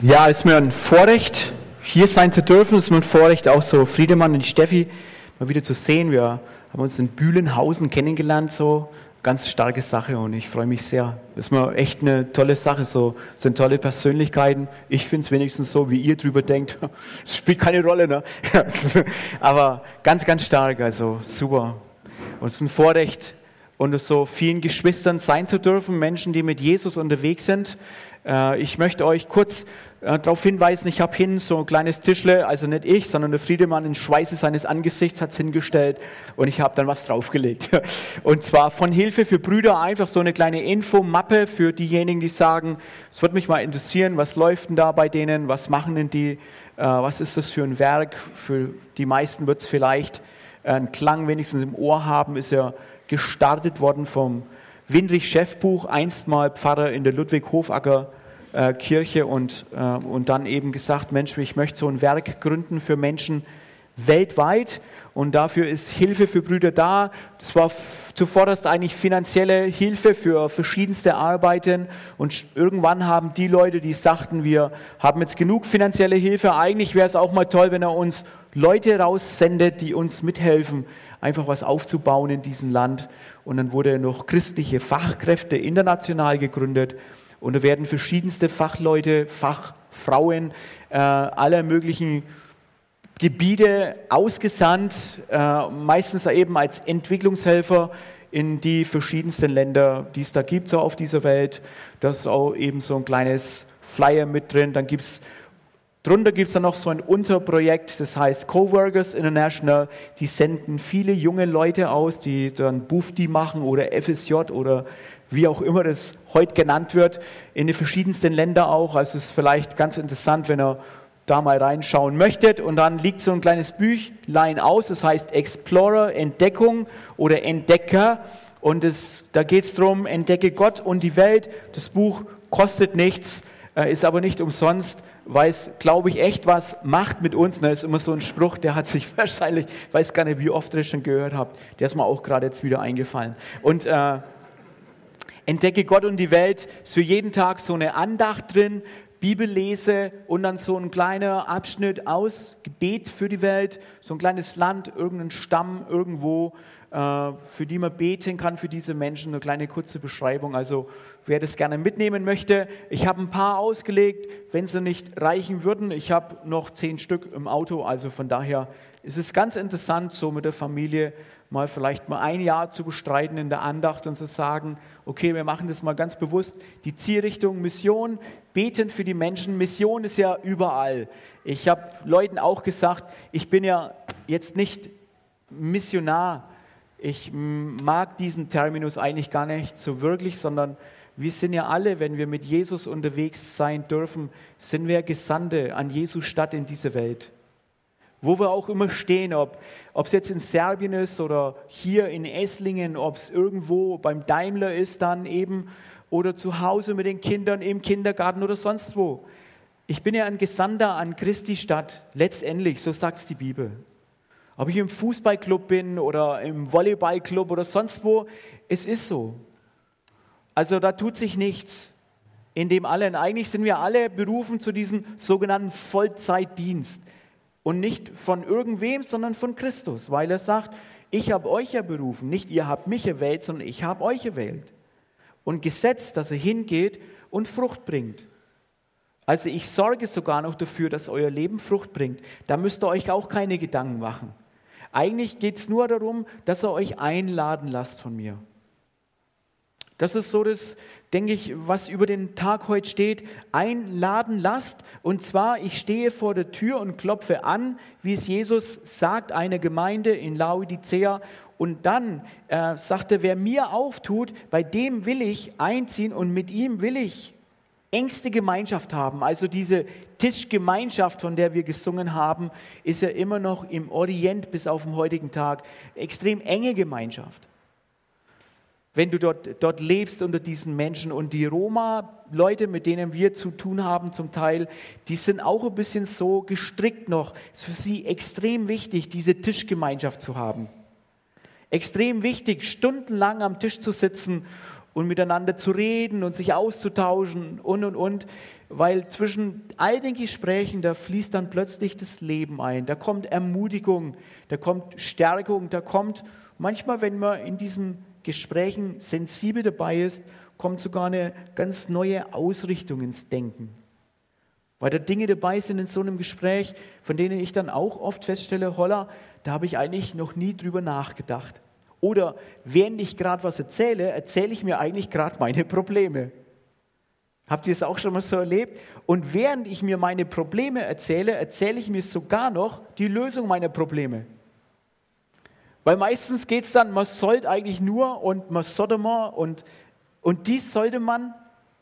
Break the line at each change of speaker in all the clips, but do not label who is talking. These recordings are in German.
Ja, es ist mir ein Vorrecht, hier sein zu dürfen. Es ist mir ein Vorrecht, auch so Friedemann und die Steffi mal wieder zu sehen. Wir haben uns in Bühlenhausen kennengelernt, so ganz starke Sache und ich freue mich sehr. Das ist mir echt eine tolle Sache, so sind tolle Persönlichkeiten. Ich finde es wenigstens so, wie ihr drüber denkt. Das spielt keine Rolle, ne? Aber ganz, ganz stark, also super. Und es ist ein Vorrecht, unter so vielen Geschwistern sein zu dürfen, Menschen, die mit Jesus unterwegs sind. Ich möchte euch kurz darauf hinweisen, ich habe hin so ein kleines Tischle, also nicht ich, sondern der Friedemann in Schweiße seines Angesichts hat es hingestellt und ich habe dann was draufgelegt. Und zwar von Hilfe für Brüder einfach so eine kleine Infomappe für diejenigen, die sagen, es würde mich mal interessieren, was läuft denn da bei denen, was machen denn die, was ist das für ein Werk, für die meisten wird es vielleicht einen Klang wenigstens im Ohr haben, ist ja gestartet worden vom Windrich Schäffbuch, einst mal Pfarrer in der Ludwig-Hofacker Kirche und dann eben gesagt, Mensch, ich möchte so ein Werk gründen für Menschen weltweit und dafür ist Hilfe für Brüder da. Das war zuvorderst eigentlich finanzielle Hilfe für verschiedenste Arbeiten und irgendwann haben die Leute, die sagten, wir haben jetzt genug finanzielle Hilfe, eigentlich wäre es auch mal toll, wenn er uns Leute raussendet, die uns mithelfen, einfach was aufzubauen in diesem Land. Und dann wurde noch christliche Fachkräfte international gegründet und da werden verschiedenste Fachleute, Fachfrauen aller möglichen Gebiete ausgesandt, meistens eben als Entwicklungshelfer in die verschiedensten Länder, die es da gibt, so auf dieser Welt. Das ist auch eben so ein kleines Flyer mit drin. Dann drunter gibt es dann noch so ein Unterprojekt, das heißt Coworkers International. Die senden viele junge Leute aus, die dann BUFDI machen oder FSJ oder wie auch immer das heute genannt wird, in die verschiedensten Länder auch. Also es ist vielleicht ganz interessant, wenn ihr da mal reinschauen möchtet. Und dann liegt so ein kleines Büchlein aus, das heißt Explorer, Entdeckung oder Entdecker. Und da geht es darum, entdecke Gott und die Welt. Das Buch kostet nichts, ist aber nicht umsonst, weil es, glaube ich, echt was macht mit uns. Das ist immer so ein Spruch, der hat sich wahrscheinlich, ich weiß gar nicht, wie oft ihr das schon gehört habt, der ist mir auch gerade jetzt wieder eingefallen. Und entdecke Gott und die Welt, ist für jeden Tag so eine Andacht drin, Bibellese und dann so ein kleiner Abschnitt aus Gebet für die Welt, so ein kleines Land, irgendein Stamm irgendwo, für die man beten kann, für diese Menschen, eine kleine kurze Beschreibung. Also wer das gerne mitnehmen möchte, ich habe ein paar ausgelegt, wenn sie nicht reichen würden. Ich habe noch 10 Stück im Auto, also von daher ist es ganz interessant, so mit der Familie vielleicht mal ein Jahr zu bestreiten in der Andacht und zu sagen, okay, wir machen das mal ganz bewusst, die Zielrichtung Mission, beten für die Menschen. Mission ist ja überall. Ich habe Leuten auch gesagt, ich bin ja jetzt nicht Missionar. Ich mag diesen Terminus eigentlich gar nicht so wirklich, sondern wir sind ja alle, wenn wir mit Jesus unterwegs sein dürfen, sind wir Gesandte an Jesu Stadt in dieser Welt. Wo wir auch immer stehen, ob es jetzt in Serbien ist oder hier in Esslingen, ob es irgendwo beim Daimler ist dann eben oder zu Hause mit den Kindern im Kindergarten oder sonst wo. Ich bin ja ein Gesandter an Christi Stadt, letztendlich, so sagt es die Bibel. Ob ich im Fußballclub bin oder im Volleyballclub oder sonst wo, es ist so. Also da tut sich nichts in dem allen. Eigentlich sind wir alle berufen zu diesem sogenannten Vollzeitdienst. Und nicht von irgendwem, sondern von Christus, weil er sagt, ich habe euch ja berufen, nicht ihr habt mich erwählt, sondern ich habe euch erwählt. Und gesetzt, dass er hingeht und Frucht bringt. Also ich sorge sogar noch dafür, dass euer Leben Frucht bringt. Da müsst ihr euch auch keine Gedanken machen. Eigentlich geht es nur darum, dass ihr euch einladen lasst von mir. Das ist so das, denke ich, was über den Tag heute steht, einladen lasst. Und zwar, ich stehe vor der Tür und klopfe an, wie es Jesus sagt, einer Gemeinde in Laodicea. Und dann sagt er, wer mir auftut, bei dem will ich einziehen und mit ihm will ich engste Gemeinschaft haben. Also diese Tischgemeinschaft, von der wir gesungen haben, ist ja immer noch im Orient bis auf den heutigen Tag extrem enge Gemeinschaft. Wenn du dort lebst unter diesen Menschen und die Roma-Leute, mit denen wir zu tun haben zum Teil, die sind auch ein bisschen so gestrickt noch. Es ist für sie extrem wichtig, diese Tischgemeinschaft zu haben. Extrem wichtig, stundenlang am Tisch zu sitzen und miteinander zu reden und sich auszutauschen und. Weil zwischen all den Gesprächen, da fließt dann plötzlich das Leben ein. Da kommt Ermutigung, da kommt Stärkung, da kommt manchmal, wenn man in diesen Gesprächen sensibel dabei ist, kommt sogar eine ganz neue Ausrichtung ins Denken. Weil da Dinge dabei sind in so einem Gespräch, von denen ich dann auch oft feststelle, holla, da habe ich eigentlich noch nie drüber nachgedacht. Oder während ich gerade was erzähle, erzähle ich mir eigentlich gerade meine Probleme. Habt ihr es auch schon mal so erlebt? Und während ich mir meine Probleme erzähle, erzähle ich mir sogar noch die Lösung meiner Probleme. Weil meistens geht es dann, man sollte eigentlich nur und man sollte mal und dies sollte man.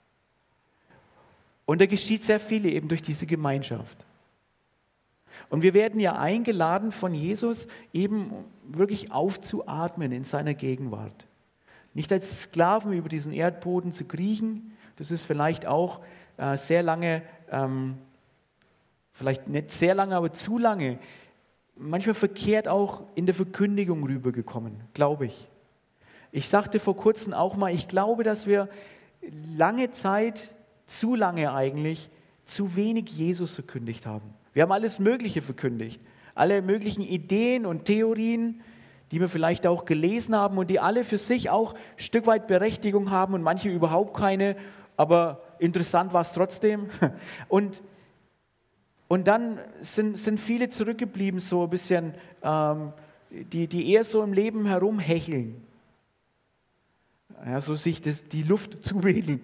Und da geschieht sehr viel eben durch diese Gemeinschaft. Und wir werden ja eingeladen von Jesus, eben wirklich aufzuatmen in seiner Gegenwart. Nicht als Sklaven über diesen Erdboden zu kriechen, das ist vielleicht auch sehr lange, vielleicht nicht sehr lange, aber zu lange, manchmal verkehrt auch in der Verkündigung rübergekommen, glaube ich. Ich sagte vor kurzem auch mal, ich glaube, dass wir lange Zeit, zu lange eigentlich, zu wenig Jesus verkündigt haben. Wir haben alles Mögliche verkündigt, alle möglichen Ideen und Theorien, die wir vielleicht auch gelesen haben und die alle für sich auch ein Stück weit Berechtigung haben und manche überhaupt keine, aber interessant war es trotzdem. Und dann sind viele zurückgeblieben, so ein bisschen, die eher so im Leben herumhecheln. Ja, so sich die Luft zuwedeln.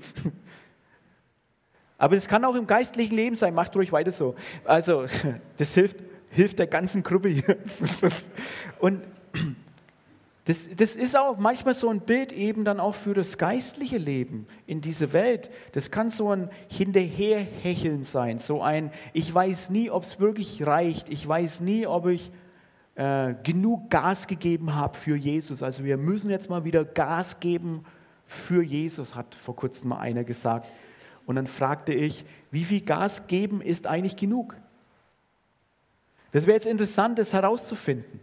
Aber das kann auch im geistlichen Leben sein, macht ruhig weiter so. Also, das hilft der ganzen Gruppe hier. Und das ist auch manchmal so ein Bild eben dann auch für das geistliche Leben in dieser Welt. Das kann so ein Hinterherhecheln sein, so ein, ich weiß nie, ob es wirklich reicht, ich weiß nie, ob ich genug Gas gegeben habe für Jesus. Also wir müssen jetzt mal wieder Gas geben für Jesus, hat vor kurzem mal einer gesagt. Und dann fragte ich, wie viel Gas geben ist eigentlich genug? Das wäre jetzt interessant, das herauszufinden.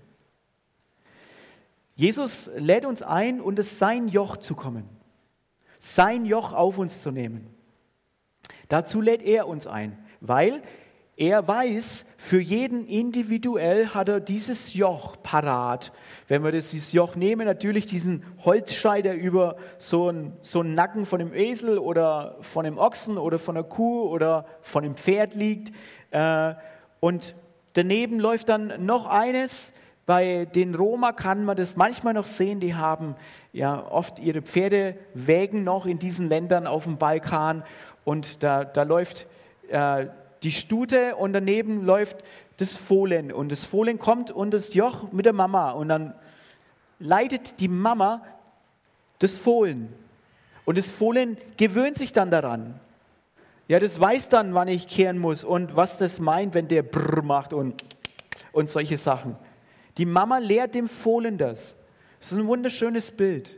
Jesus lädt uns ein, unter sein Joch zu kommen, sein Joch auf uns zu nehmen. Dazu lädt er uns ein, weil er weiß, für jeden individuell hat er dieses Joch parat. Wenn wir dieses Joch nehmen, natürlich diesen Holzscheit, der über so einen Nacken von einem Esel oder von einem Ochsen oder von einer Kuh oder von einem Pferd liegt. Und daneben läuft dann noch eines. Bei den Roma kann man das manchmal noch sehen, die haben ja oft ihre Pferdewägen noch in diesen Ländern auf dem Balkan und da läuft die Stute und daneben läuft das Fohlen und das Fohlen kommt unter das Joch mit der Mama und dann leitet die Mama das Fohlen und das Fohlen gewöhnt sich dann daran. Ja, das weiß dann, wann ich kehren muss und was das meint, wenn der Brrr macht und solche Sachen. Die Mama lehrt dem Fohlen das. Das ist ein wunderschönes Bild.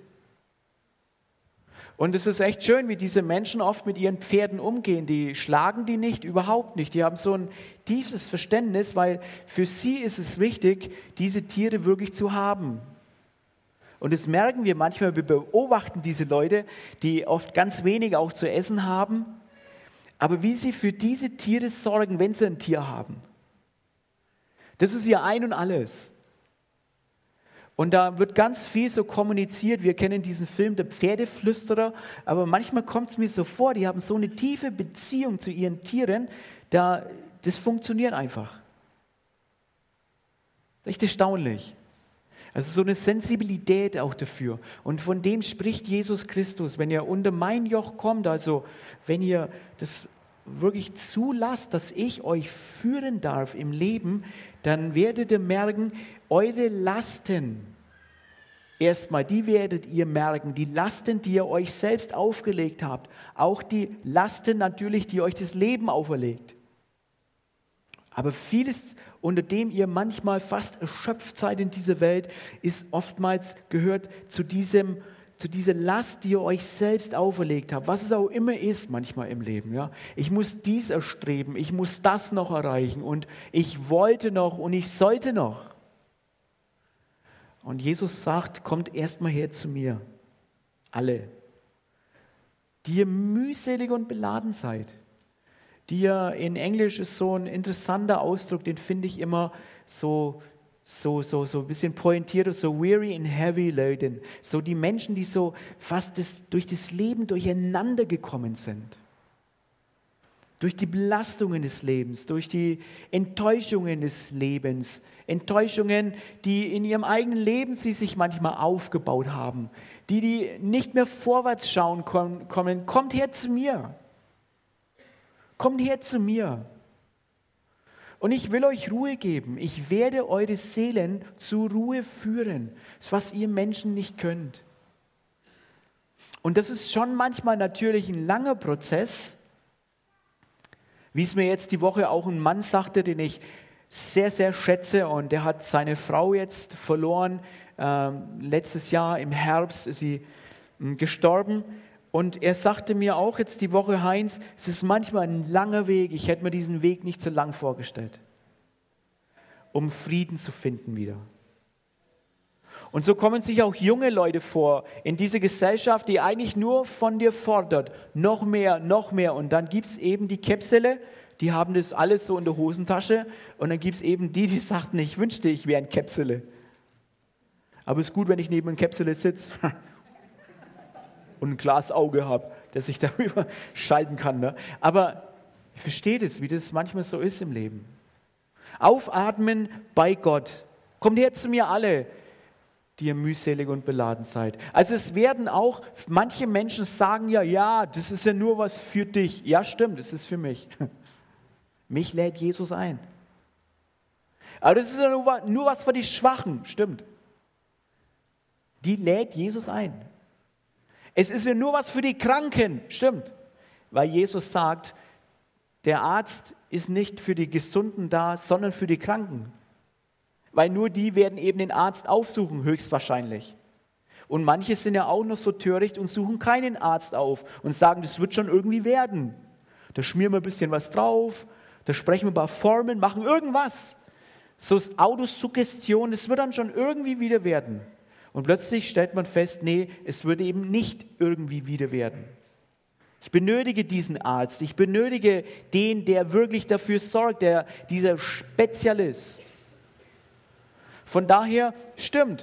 Und es ist echt schön, wie diese Menschen oft mit ihren Pferden umgehen. Die schlagen die nicht, überhaupt nicht. Die haben so ein tiefes Verständnis, weil für sie ist es wichtig, diese Tiere wirklich zu haben. Und das merken wir manchmal, wir beobachten diese Leute, die oft ganz wenig auch zu essen haben, aber wie sie für diese Tiere sorgen, wenn sie ein Tier haben. Das ist ihr Ein und Alles. Und da wird ganz viel so kommuniziert. Wir kennen diesen Film Der Pferdeflüsterer, aber manchmal kommt es mir so vor, die haben so eine tiefe Beziehung zu ihren Tieren, das funktioniert einfach. Das ist echt erstaunlich. Also so eine Sensibilität auch dafür. Und von dem spricht Jesus Christus. Wenn ihr unter mein Joch kommt, also wenn ihr das wirklich zulasst, dass ich euch führen darf im Leben, dann werdet ihr merken, eure Lasten, erstmal, die werdet ihr merken, die Lasten, die ihr euch selbst aufgelegt habt, auch die Lasten natürlich, die euch das Leben auferlegt. Aber vieles, unter dem ihr manchmal fast erschöpft seid in dieser Welt, ist oftmals gehört zu dieser Last, die ihr euch selbst auferlegt habt, was es auch immer ist manchmal im Leben. Ja? Ich muss dies erstreben, ich muss das noch erreichen und ich wollte noch und ich sollte noch. Und Jesus sagt, kommt erstmal her zu mir, alle, die ihr mühselig und beladen seid. Die ihr, in Englisch ist so ein interessanter Ausdruck, den finde ich immer so ein bisschen pointiert, so weary and heavy laden. So die Menschen, die so fast durch das Leben durcheinander gekommen sind. Durch die Belastungen des Lebens, durch die Enttäuschungen des Lebens. Enttäuschungen, die in ihrem eigenen Leben sie sich manchmal aufgebaut haben. Die nicht mehr vorwärts schauen kommen. Kommt her zu mir. Kommt her zu mir. Und ich will euch Ruhe geben. Ich werde eure Seelen zur Ruhe führen. Das ist, was ihr Menschen nicht könnt. Und das ist schon manchmal natürlich ein langer Prozess. Wie es mir jetzt die Woche auch ein Mann sagte, den ich sehr, sehr schätze. Und der hat seine Frau jetzt verloren. Letztes Jahr im Herbst ist sie gestorben. Und er sagte mir auch jetzt die Woche, Heinz, es ist manchmal ein langer Weg. Ich hätte mir diesen Weg nicht so lang vorgestellt, um Frieden zu finden wieder. Und so kommen sich auch junge Leute vor in diese Gesellschaft, die eigentlich nur von dir fordert, noch mehr, noch mehr. Und dann gibt es eben die Käpsele, die haben das alles so in der Hosentasche. Und dann gibt es eben die sagten, ich wünschte, ich wäre ein Käpsele. Aber es ist gut, wenn ich neben einem Käpsele sitze und ein Glasauge habe, dass ich darüber schalten kann. Ne? Aber ich verstehe das, wie das manchmal so ist im Leben. Aufatmen bei Gott. Kommt her zu mir alle, die ihr mühselig und beladen seid. Also es werden auch, manche Menschen sagen ja, das ist ja nur was für dich. Ja, stimmt, das ist für mich. Mich lädt Jesus ein. Aber das ist ja nur was für die Schwachen, stimmt. Die lädt Jesus ein. Es ist ja nur was für die Kranken, stimmt. Weil Jesus sagt, der Arzt ist nicht für die Gesunden da, sondern für die Kranken. Weil nur die werden eben den Arzt aufsuchen, höchstwahrscheinlich. Und manche sind ja auch noch so töricht und suchen keinen Arzt auf und sagen, das wird schon irgendwie werden. Da schmieren wir ein bisschen was drauf, da sprechen wir ein paar Formeln, machen irgendwas. So Autosuggestion, das wird dann schon irgendwie wieder werden. Und plötzlich stellt man fest, nee, es würde eben nicht irgendwie wieder werden. Ich benötige diesen Arzt, ich benötige den, der wirklich dafür sorgt, dieser Spezialist. Von daher stimmt,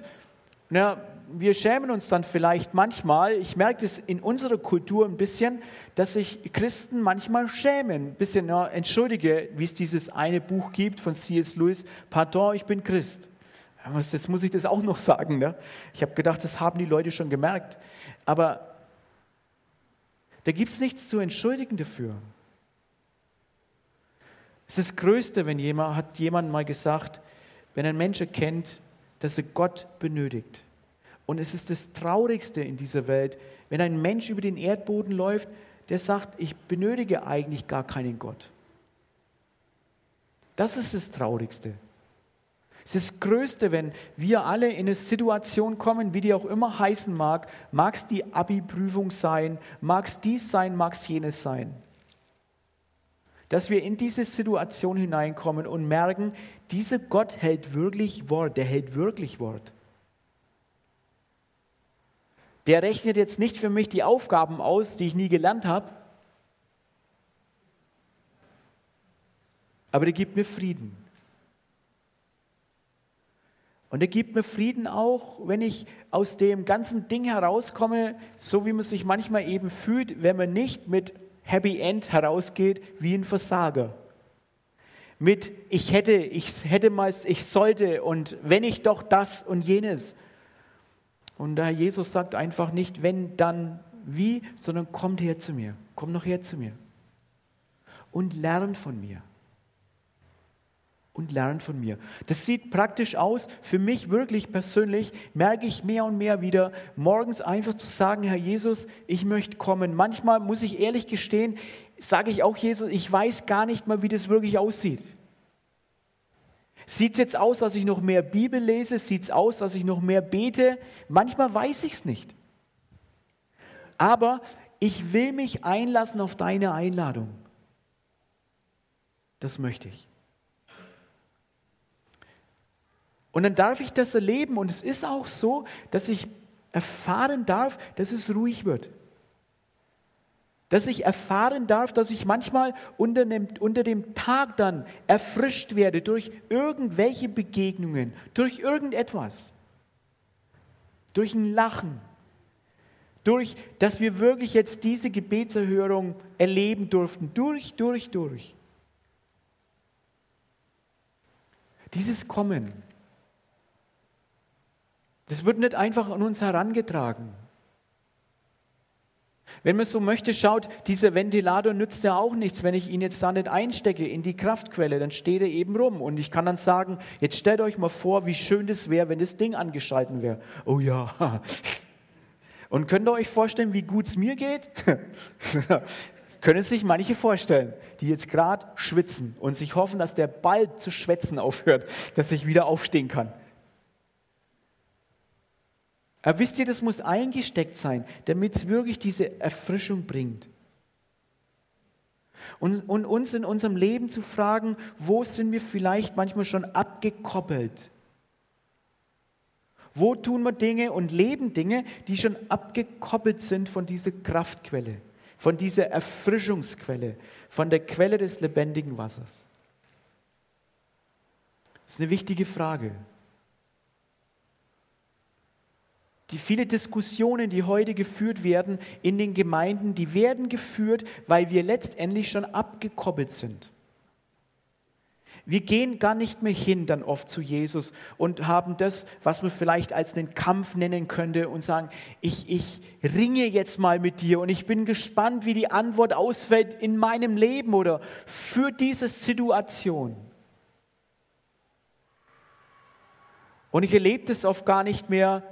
wir schämen uns dann vielleicht manchmal, ich merke das in unserer Kultur ein bisschen, dass sich Christen manchmal schämen. Ein bisschen, entschuldige, wie es dieses eine Buch gibt von C.S. Lewis, Pardon, ich bin Christ. Jetzt muss ich das auch noch sagen. Ne? Ich habe gedacht, das haben die Leute schon gemerkt. Aber da gibt es nichts zu entschuldigen dafür. Es ist das Größte, hat jemand mal gesagt, wenn ein Mensch erkennt, dass er Gott benötigt. Und es ist das Traurigste in dieser Welt, wenn ein Mensch über den Erdboden läuft, der sagt, ich benötige eigentlich gar keinen Gott. Das ist das Traurigste. Es ist das Größte, wenn wir alle in eine Situation kommen, wie die auch immer heißen mag, mag es die Abi-Prüfung sein, mag es dies sein, mag es jenes sein. Dass wir in diese Situation hineinkommen und merken, dieser Gott hält wirklich Wort, der hält wirklich Wort. Der rechnet jetzt nicht für mich die Aufgaben aus, die ich nie gelernt habe, aber der gibt mir Frieden. Und er gibt mir Frieden auch, wenn ich aus dem ganzen Ding herauskomme, so wie man sich manchmal eben fühlt, wenn man nicht mit Happy End herausgeht wie ein Versager. Mit ich hätte mal, ich sollte und wenn ich doch das und jenes. Und der Herr Jesus sagt einfach nicht, wenn, dann, wie, sondern kommt her zu mir. Komm noch her zu mir. Und lernt von mir. Und lernt von mir. Das sieht praktisch aus. Für mich wirklich persönlich merke ich mehr und mehr wieder, morgens einfach zu sagen, Herr Jesus, ich möchte kommen. Manchmal muss ich ehrlich gestehen, sage ich auch Jesus, ich weiß gar nicht mal, wie das wirklich aussieht. Sieht es jetzt aus, dass ich noch mehr Bibel lese? Sieht es aus, dass ich noch mehr bete? Manchmal weiß ich es nicht. Aber ich will mich einlassen auf deine Einladung. Das möchte ich. Und dann darf ich das erleben und es ist auch so, dass ich erfahren darf, dass es ruhig wird. Dass ich erfahren darf, dass ich manchmal unter dem Tag dann erfrischt werde durch irgendwelche Begegnungen, durch irgendetwas, durch ein Lachen, durch, dass wir wirklich jetzt diese Gebetserhörung erleben durften, durch. Dieses Kommen, das wird nicht einfach an uns herangetragen. Wenn man so möchte, schaut, dieser Ventilator nützt ja auch nichts, wenn ich ihn jetzt da nicht einstecke in die Kraftquelle, dann steht er eben rum. Und ich kann dann sagen, jetzt stellt euch mal vor, wie schön das wäre, wenn das Ding angeschalten wäre. Oh ja. Und könnt ihr euch vorstellen, wie gut es mir geht? Können sich manche vorstellen, die jetzt gerade schwitzen und sich hoffen, dass der bald zu schwätzen aufhört, dass ich wieder aufstehen kann. Aber wisst ihr, das muss eingesteckt sein, damit es wirklich diese Erfrischung bringt. Und uns in unserem Leben zu fragen, wo sind wir vielleicht manchmal schon abgekoppelt? Wo tun wir Dinge und leben Dinge, die schon abgekoppelt sind von dieser Kraftquelle, von dieser Erfrischungsquelle, von der Quelle des lebendigen Wassers? Das ist eine wichtige Frage. Die viele Diskussionen, die heute geführt werden in den Gemeinden, die werden geführt, weil wir letztendlich schon abgekoppelt sind. Wir gehen gar nicht mehr hin dann oft zu Jesus und haben das, was man vielleicht als einen Kampf nennen könnte und sagen, ich ringe jetzt mal mit dir und ich bin gespannt, wie die Antwort ausfällt in meinem Leben oder für diese Situation. Und ich erlebe das oft gar nicht mehr,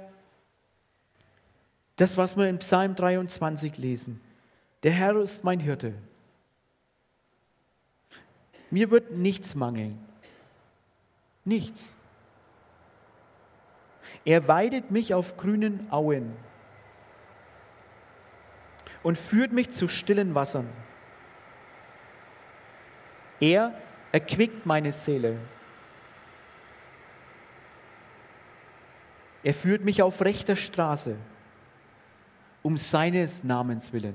das, was wir im Psalm 23 lesen. Der Herr ist mein Hirte. Mir wird nichts mangeln. Nichts. Er weidet mich auf grünen Auen und führt mich zu stillen Wassern. Er erquickt meine Seele. Er führt mich auf rechter Straße, um seines Namens willen.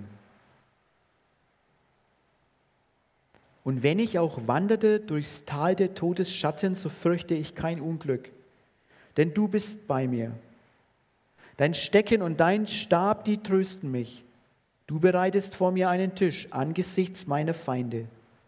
Und wenn ich auch wanderte durchs Tal der Todesschatten, so fürchte ich kein Unglück, denn du bist bei mir. Dein Stecken und dein Stab, die trösten mich. Du bereitest vor mir einen Tisch angesichts meiner Feinde.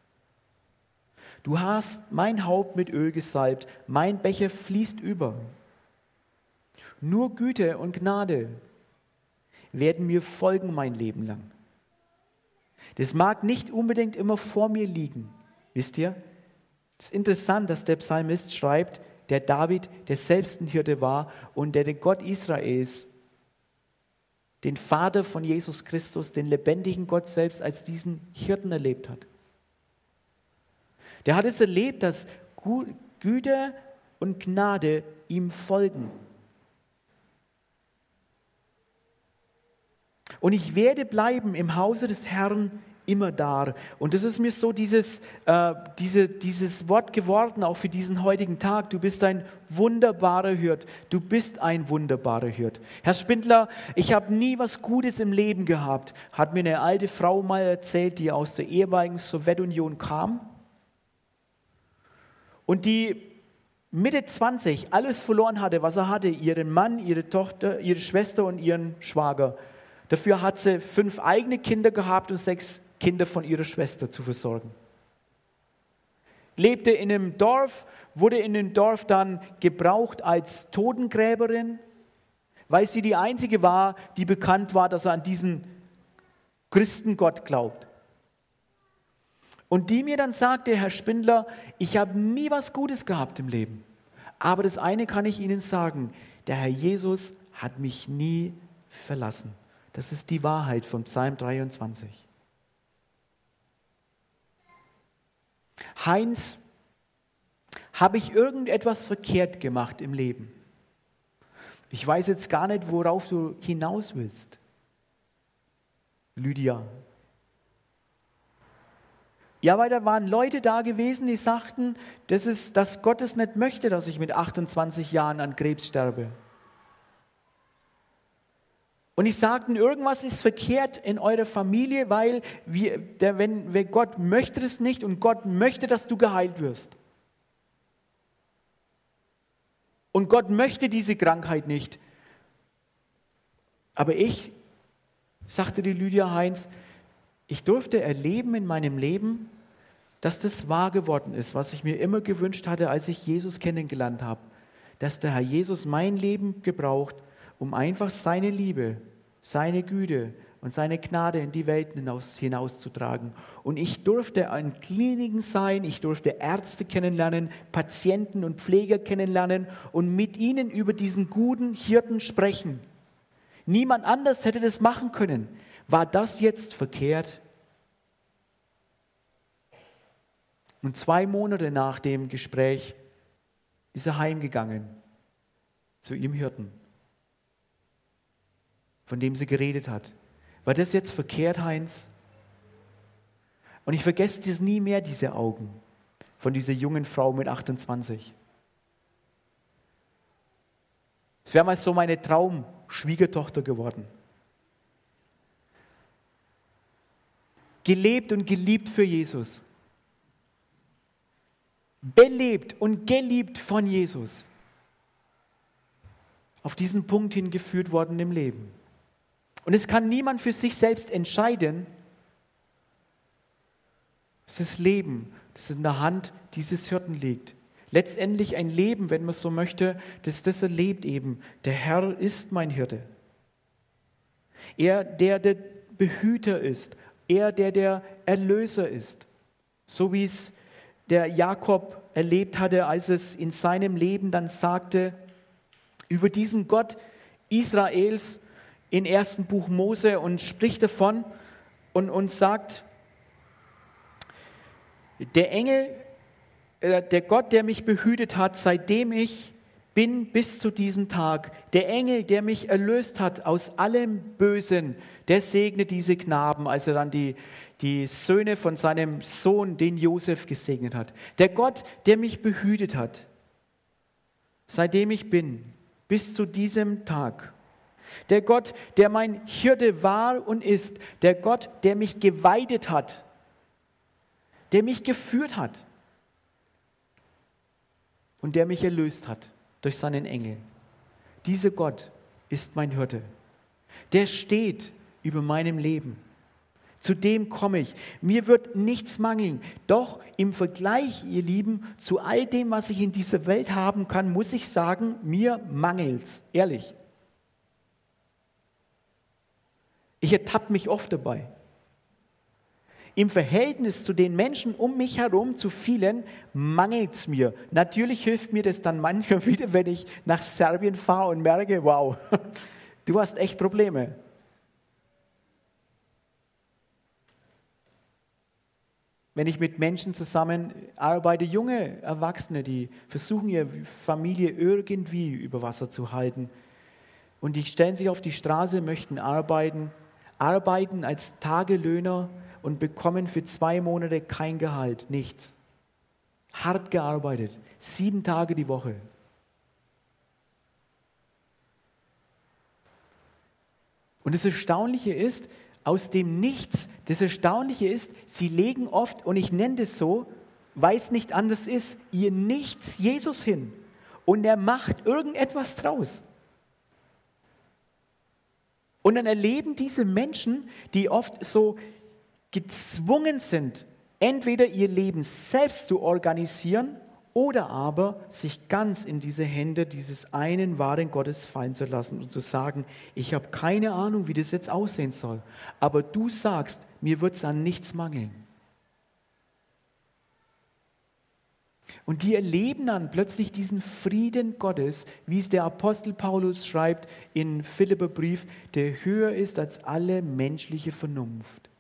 Du hast mein Haupt mit Öl gesalbt, mein Becher fließt über. Nur Güte und Gnade werden mir folgen mein Leben lang. Das mag nicht unbedingt immer vor mir liegen, wisst ihr? Es ist interessant, dass der Psalmist schreibt, der David, der selbst ein Hirte war und der den Gott Israels, den Vater von Jesus Christus, den lebendigen Gott selbst als diesen Hirten erlebt hat. Der hat es erlebt, dass Güte und Gnade ihm folgen. Und ich werde bleiben im Hause des Herrn immer da. Und das ist mir so dieses Wort geworden, auch für diesen heutigen Tag. Du bist ein wunderbarer Hirt. Du bist ein wunderbarer Hirt. Herr Spindler, ich habe nie was Gutes im Leben gehabt, hat mir eine alte Frau mal erzählt, die aus der ehemaligen Sowjetunion kam und die Mitte 20 alles verloren hatte, was er hatte. Ihren Mann, ihre Tochter, ihre Schwester und ihren Schwager. Dafür hat sie 5 eigene Kinder gehabt und 6 Kinder von ihrer Schwester zu versorgen. Lebte in einem Dorf, wurde in dem Dorf dann gebraucht als Totengräberin, weil sie die einzige war, die bekannt war, dass er an diesen Christengott glaubt. Und die mir dann sagte, Herr Spindler, ich habe nie was Gutes gehabt im Leben. Aber das eine kann ich Ihnen sagen, der Herr Jesus hat mich nie verlassen. Das ist die Wahrheit von Psalm 23. Heinz, habe ich irgendetwas verkehrt gemacht im Leben? Ich weiß jetzt gar nicht, worauf du hinaus willst. Lydia. Ja, weil da waren Leute da gewesen, die sagten, dass Gott es nicht möchte, dass ich mit 28 Jahren an Krebs sterbe. Und die sagten, irgendwas ist verkehrt in eurer Familie, weil wenn Gott möchte das nicht und Gott möchte, dass du geheilt wirst. Und Gott möchte diese Krankheit nicht. Aber ich, sagte die Lydia Heinz, ich durfte erleben in meinem Leben, dass das wahr geworden ist, was ich mir immer gewünscht hatte, als ich Jesus kennengelernt habe. Dass der Herr Jesus mein Leben gebraucht, um einfach seine Liebe, seine Güte und seine Gnade in die Welt hinauszutragen. Und ich durfte in Kliniken sein, ich durfte Ärzte kennenlernen, Patienten und Pfleger kennenlernen und mit ihnen über diesen guten Hirten sprechen. Niemand anders hätte das machen können. War das jetzt verkehrt? Und 2 Monate nach dem Gespräch ist er heimgegangen zu ihrem Hirten, von dem sie geredet hat. War das jetzt verkehrt, Heinz? Und ich vergesse das nie mehr, diese Augen von dieser jungen Frau mit 28. Es wäre mal so meine Traumschwiegertochter geworden. Gelebt und geliebt für Jesus. Belebt und geliebt von Jesus. Auf diesen Punkt hingeführt worden im Leben. Und es kann niemand für sich selbst entscheiden. Es ist das Leben, das in der Hand dieses Hirten liegt. Letztendlich ein Leben, wenn man so möchte, das erlebt eben. Der Herr ist mein Hirte. Er, der Behüter ist. Er, der Erlöser ist. So wie es der Jakob erlebt hatte, als es in seinem Leben dann sagte, über diesen Gott Israels im 1. Buch Mose und spricht davon und sagt, der Gott, der mich behütet hat, seitdem ich bin bis zu diesem Tag, der Engel, der mich erlöst hat aus allem Bösen, der segne diese Knaben, als er dann die Söhne von seinem Sohn, den Josef, gesegnet hat. Der Gott, der mich behütet hat, seitdem ich bin, bis zu diesem Tag. Der Gott, der mein Hirte war und ist. Der Gott, der mich geweidet hat, der mich geführt hat und der mich erlöst hat durch seinen Engel. Dieser Gott ist mein Hirte. Der steht über meinem Leben. Zu dem komme ich. Mir wird nichts mangeln. Doch im Vergleich, ihr Lieben, zu all dem, was ich in dieser Welt haben kann, muss ich sagen, mir mangelt's. Ehrlich. Ich ertappe mich oft dabei. Im Verhältnis zu den Menschen um mich herum, zu vielen, mangelt es mir. Natürlich hilft mir das dann manchmal wieder, wenn ich nach Serbien fahre und merke, wow, du hast echt Probleme. Wenn ich mit Menschen zusammen arbeite, junge Erwachsene, die versuchen, ihre Familie irgendwie über Wasser zu halten und die stellen sich auf die Straße, möchten arbeiten als Tagelöhner und bekommen für 2 Monate kein Gehalt, nichts. Hart gearbeitet, 7 Tage die Woche. Und das Erstaunliche ist, aus dem Nichts, das Erstaunliche ist, sie legen oft, und ich nenne das so, weil es nicht anders ist, ihr Nichts Jesus hin. Und er macht irgendetwas draus. Und dann erleben diese Menschen, die oft so gezwungen sind, entweder ihr Leben selbst zu organisieren oder aber sich ganz in diese Hände dieses einen wahren Gottes fallen zu lassen und zu sagen, ich habe keine Ahnung, wie das jetzt aussehen soll, aber du sagst, mir wird es an nichts mangeln. Und die erleben dann plötzlich diesen Frieden Gottes, wie es der Apostel Paulus schreibt in Philipperbrief, der höher ist als alle menschliche Vernunft.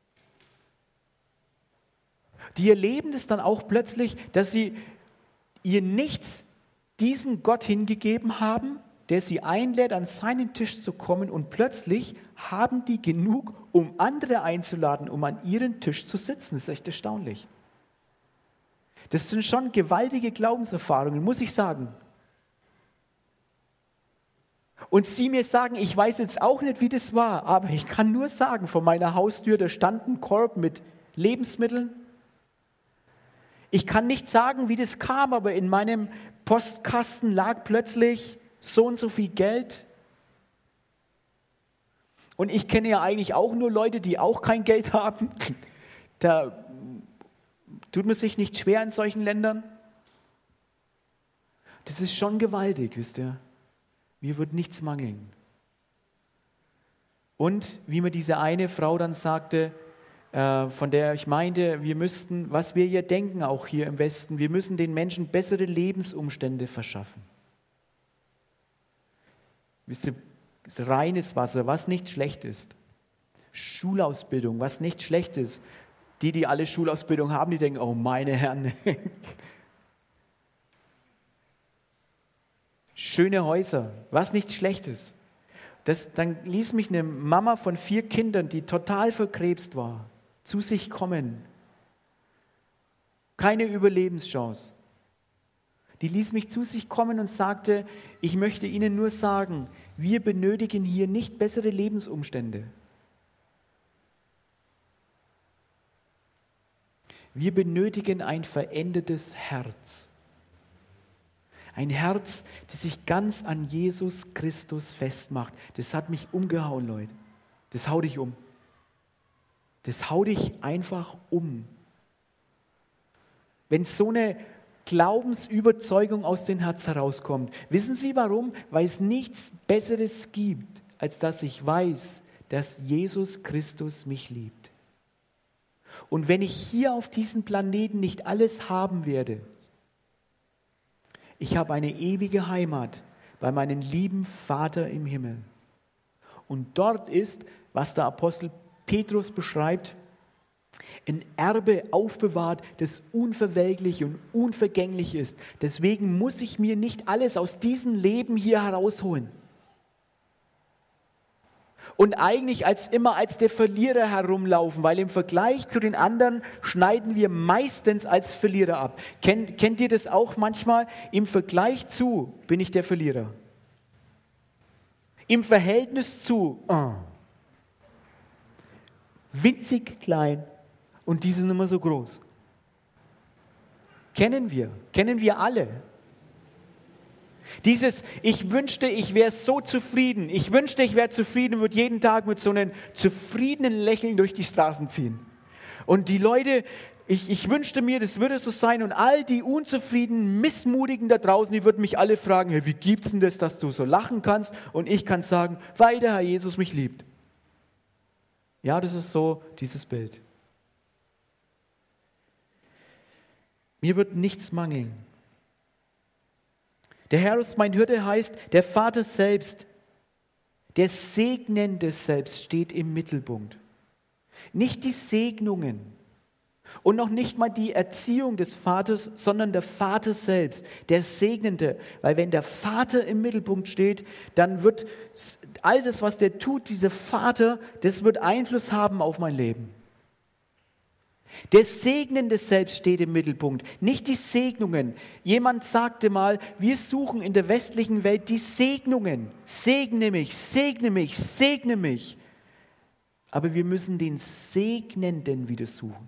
Die erleben es dann auch plötzlich, dass sie ihr Nichts diesen Gott hingegeben haben, der sie einlädt, an seinen Tisch zu kommen, und plötzlich haben die genug, um andere einzuladen, um an ihren Tisch zu sitzen. Das ist echt erstaunlich. Das sind schon gewaltige Glaubenserfahrungen, muss ich sagen. Und sie mir sagen, ich weiß jetzt auch nicht, wie das war, aber ich kann nur sagen, vor meiner Haustür, da stand ein Korb mit Lebensmitteln. Ich kann nicht sagen, wie das kam, aber in meinem Postkasten lag plötzlich so und so viel Geld. Und ich kenne ja eigentlich auch nur Leute, die auch kein Geld haben. Da tut man sich nicht schwer in solchen Ländern. Das ist schon gewaltig, wisst ihr. Mir wird nichts mangeln. Und wie mir diese eine Frau dann sagte, von der ich meinte, wir müssten, was wir hier denken, auch hier im Westen, wir müssen den Menschen bessere Lebensumstände verschaffen. Wisst ihr, reines Wasser, was nicht schlecht ist. Schulausbildung, was nicht schlecht ist. Die alle Schulausbildung haben, die denken, oh meine Herren. Schöne Häuser, was nicht schlecht ist. Dann ließ mich eine Mama von 4 Kindern, die total verkrebst war, zu sich kommen. Keine Überlebenschance. Die ließ mich zu sich kommen und sagte, ich möchte Ihnen nur sagen, wir benötigen hier nicht bessere Lebensumstände. Wir benötigen ein verändertes Herz. Ein Herz, das sich ganz an Jesus Christus festmacht. Das hat mich umgehauen, Leute. Das haut dich um. Das haut dich einfach um. Wenn so eine Glaubensüberzeugung aus dem Herz herauskommt. Wissen Sie warum? Weil es nichts Besseres gibt, als dass ich weiß, dass Jesus Christus mich liebt. Und wenn ich hier auf diesem Planeten nicht alles haben werde, ich habe eine ewige Heimat bei meinem lieben Vater im Himmel. Und dort ist, was der Apostel Petrus beschreibt, ein Erbe aufbewahrt, das unverwelklich und unvergänglich ist. Deswegen muss ich mir nicht alles aus diesem Leben hier herausholen. Und eigentlich immer als der Verlierer herumlaufen, weil im Vergleich zu den anderen schneiden wir meistens als Verlierer ab. Kennt ihr das auch manchmal? Im Vergleich zu bin ich der Verlierer. Im Verhältnis zu winzig klein und die sind immer so groß. Kennen wir alle. Dieses, ich wünschte, ich wäre so zufrieden. Ich wünschte, ich wäre zufrieden und würde jeden Tag mit so einem zufriedenen Lächeln durch die Straßen ziehen. Und die Leute, ich wünschte mir, das würde so sein. Und all die unzufriedenen, missmutigen da draußen, die würden mich alle fragen, hey, wie gibt's denn das, dass du so lachen kannst? Und ich kann sagen, weil der Herr Jesus mich liebt. Ja, das ist so dieses Bild. Mir wird nichts mangeln. Der Herr ist mein Hirte heißt, der Vater selbst, der Segnende selbst steht im Mittelpunkt. Nicht die Segnungen und noch nicht mal die Erziehung des Vaters, sondern der Vater selbst, der Segnende. Weil wenn der Vater im Mittelpunkt steht, dann wird all das, was der tut, dieser Vater, das wird Einfluss haben auf mein Leben. Der Segnende selbst steht im Mittelpunkt, nicht die Segnungen. Jemand sagte mal, wir suchen in der westlichen Welt die Segnungen. Segne mich, segne mich, segne mich. Aber wir müssen den Segnenden wieder suchen.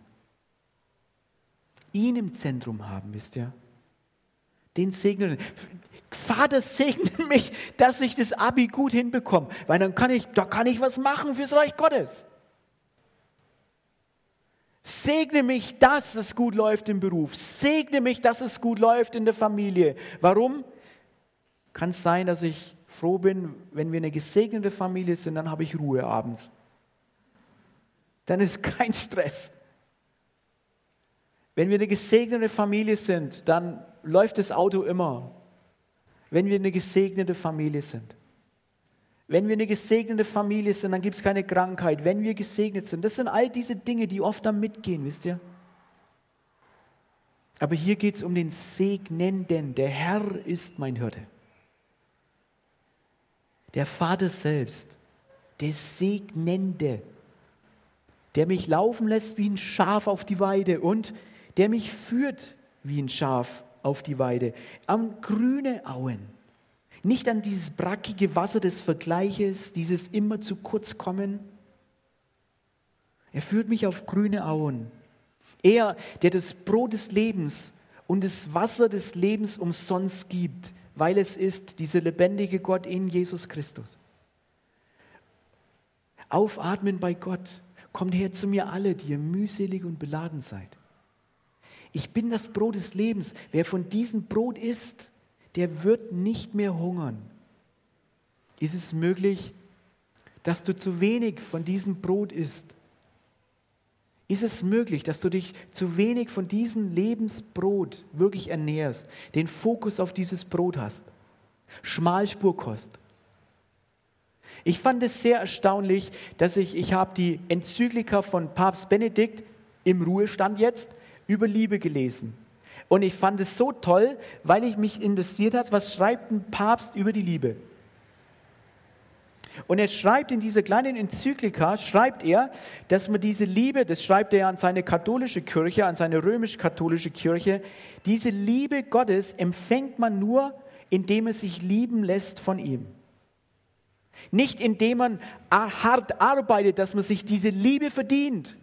Ihn im Zentrum haben, wisst ihr? Den Segnenden. Vater, segne mich, dass ich das Abi gut hinbekomme, weil da kann ich was machen fürs Reich Gottes. Segne mich, dass es gut läuft im Beruf. Segne mich, dass es gut läuft in der Familie. Warum? Kann es sein, dass ich froh bin, wenn wir eine gesegnete Familie sind, dann habe ich Ruhe abends. Dann ist kein Stress. Wenn wir eine gesegnete Familie sind, dann läuft das Auto immer. Wenn wir eine gesegnete Familie sind. Wenn wir eine gesegnete Familie sind, dann gibt es keine Krankheit. Wenn wir gesegnet sind, das sind all diese Dinge, die oft da mitgehen, wisst ihr? Aber hier geht es um den Segnenden. Der Herr ist mein Hirte. Der Vater selbst, der Segnende, der mich laufen lässt wie ein Schaf auf die Weide und der mich führt wie ein Schaf auf die Weide. Am grüne Auen. Nicht an dieses brackige Wasser des Vergleiches, dieses immer zu kurz kommen. Er führt mich auf grüne Auen. Er, der das Brot des Lebens und das Wasser des Lebens umsonst gibt, weil es ist dieser lebendige Gott in Jesus Christus. Aufatmen bei Gott. Kommt her zu mir alle, die ihr mühselig und beladen seid. Ich bin das Brot des Lebens. Wer von diesem Brot isst, der wird nicht mehr hungern. Ist es möglich, dass du zu wenig von diesem Brot isst? Ist es möglich, dass du dich zu wenig von diesem Lebensbrot wirklich ernährst, den Fokus auf dieses Brot hast? Schmalspurkost. Ich fand es sehr erstaunlich, dass ich habe die Enzyklika von Papst Benedikt im Ruhestand jetzt über Liebe gelesen. Und ich fand es so toll, weil ich mich interessiert hat, was schreibt ein Papst über die Liebe? Und er schreibt in dieser kleinen Enzyklika, dass man diese Liebe, das schreibt er an seine katholische Kirche, an seine römisch-katholische Kirche, diese Liebe Gottes empfängt man nur, indem es sich lieben lässt von ihm. Nicht indem man hart arbeitet, dass man sich diese Liebe verdient,